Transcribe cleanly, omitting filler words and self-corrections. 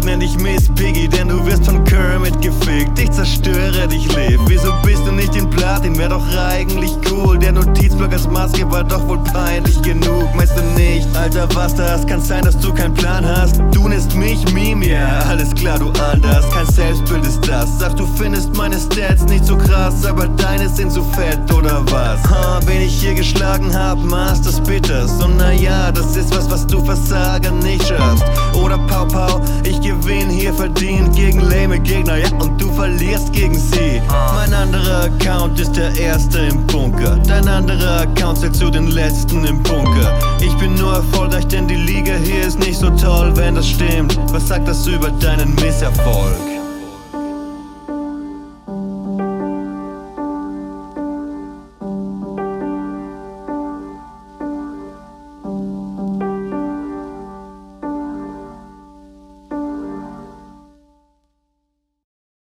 nenn dich Miss Piggy, denn du wirst von Kermit gefickt. Ich zerstöre dich, Liv. Wieso bist du nicht in Platin? Wär doch eigentlich cool. Der Notizblock als Maske war doch wohl peinlich genug. Meinst du nicht? Alter, was das? Kann sein, dass du keinen Plan hast. Du nennst mich Meme, ja, alles klar, du anders. Kein Selbstbild ist das. Sagst, du findest meine Stats nicht so krass, aber deine sind so fett, oder was? Wen ich hier geschlagen hab, Masters Bitters. Und naja, das ist was du Versager nicht schaffst. Oder Pau Pau, ich gewinn hier verdient gegen lame Gegner, ja, und du verlierst gegen sie. Mein anderer Account ist der erste im Bunker. Dein anderer Account zählt zu den letzten im Bunker. Ich bin nur erfolgreich, denn die Liga hier ist nicht so toll, wenn das stimmt. Was sagt das über deinen Misserfolg?